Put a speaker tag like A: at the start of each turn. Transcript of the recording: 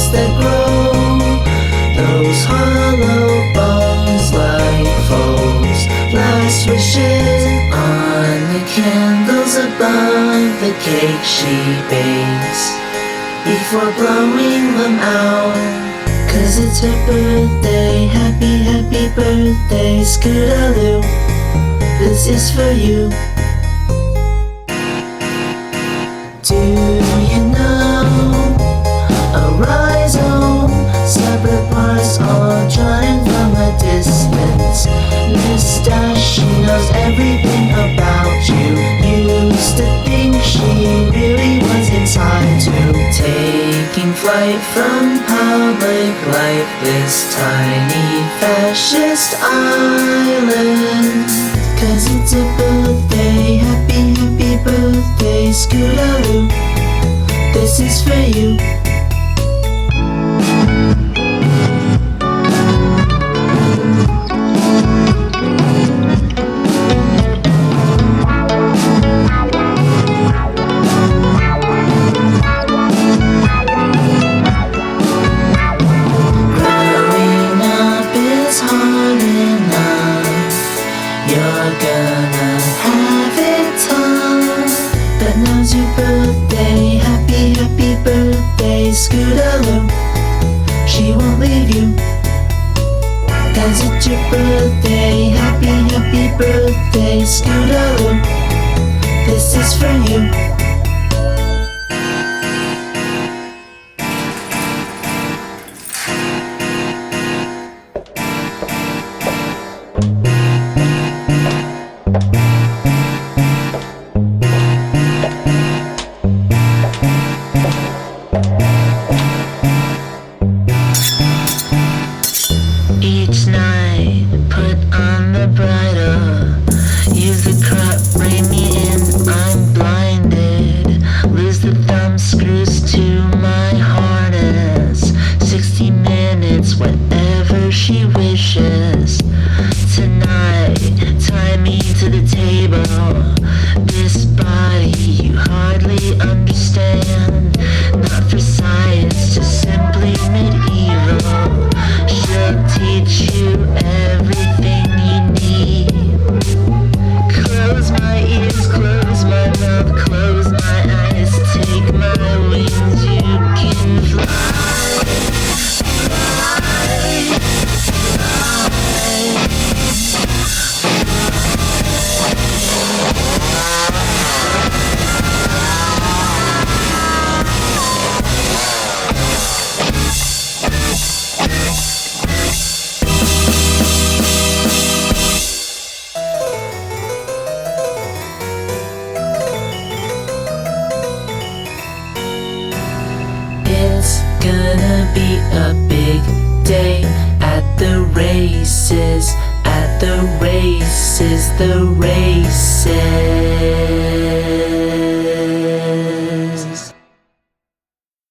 A: that grow, those hollow bones like foes. Last wishes on the candles above the cake she bakes before blowing them out. 'Cause it's her birthday, happy, happy birthday, Scootaloo, this is for you. Do you know a rhizome, separate parts all drawn from a distance? Mustache, she knows everything about you. Used to think she really was inside too. Taking flight from public life, this tiny fascist island. 'Cause it's a birthday, happy, happy birthday, Scootaloo, this is for you. Growing up is hard enough, you're gonna have it tough. But now's your birthday, happy, happy birthday, Scootaloo, she won't leave you. 'Cause it's your birthday, happy, happy birthday, Scootaloo, this is for you. Each night, put on the bridle, use the crop, rein me in, I'm blinded. Lose the thumb screws to my harness. 60 minutes, whatever she wishes. Tonight, tie me to the table. This body you hardly understand. Not for science, just simply medieval. She'll teach you everything you need. Close my ears, close my mouth, close my eyes. Take my wings, you can fly. It's gonna be a big day at the races, at the races, the races.